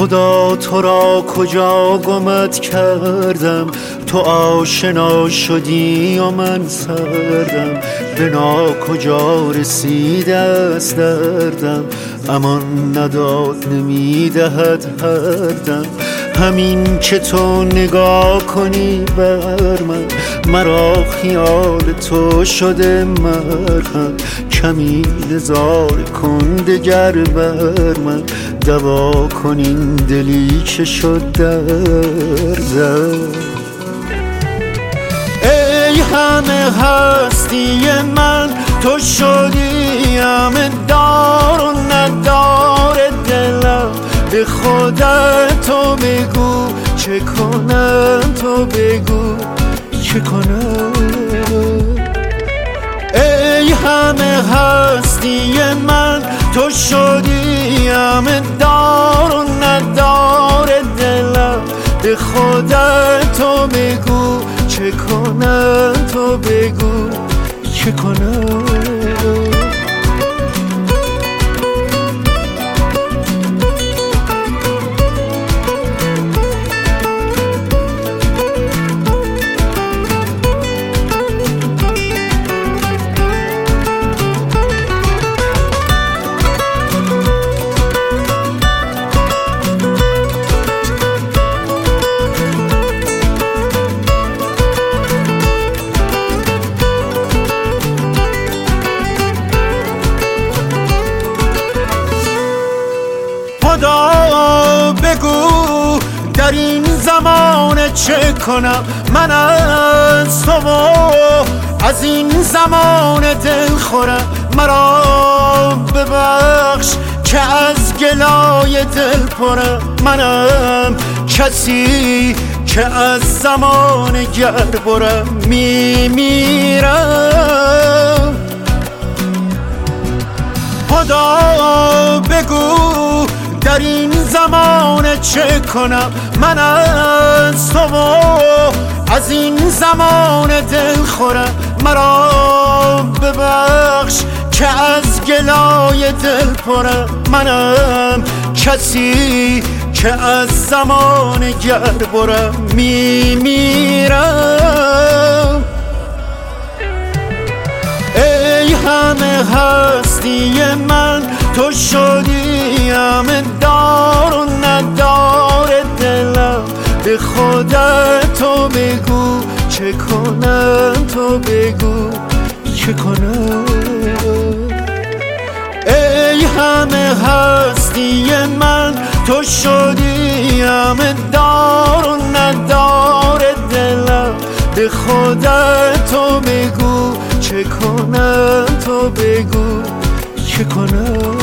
خدا تو را کجا گمت کردم، تو آشنا شدی و من سردم. به ناکجا رسیده است دردم، امان نداد نمیدهد هر دم. همین که تو نگاه کنی بر من، مرا خیال تو شده مرهم. کمی نظاره کن دگر بر من، دوا کن این دلی که شد دردم. ای همه هستی من، تو شدی همه دار و ندار دلم. به خودت تو بگو چه کنم، تو بگو چه کنم. ای همه هستی من، تو شدی همه دار و ندار دلم. به خودت تو بگو چه کنم، تو بگو چه کنم. خدا بگو در این زمانه چه کنم، من از تو و از این زمانه دل خورم. مرا ببخش که از گلای دل پرم، منم کسی که از زمان گر برم میمیرم. خدا بگو در این زمانه چه کنم، من از تو و از این زمانه دل خورم. مرا ببخش که از گلای دل پرم، منم کسی که از زمان گر برم میمیرم. ای همه هستی من، تو شدی همه دار و ندار دلم. به خودت تو بگو چه کنم، تو بگو چه کنم. ای همه هستی من، تو شدی همه دار و ندار دلم. به خودت تو بگو چه کنم، تو بگو چه کنم.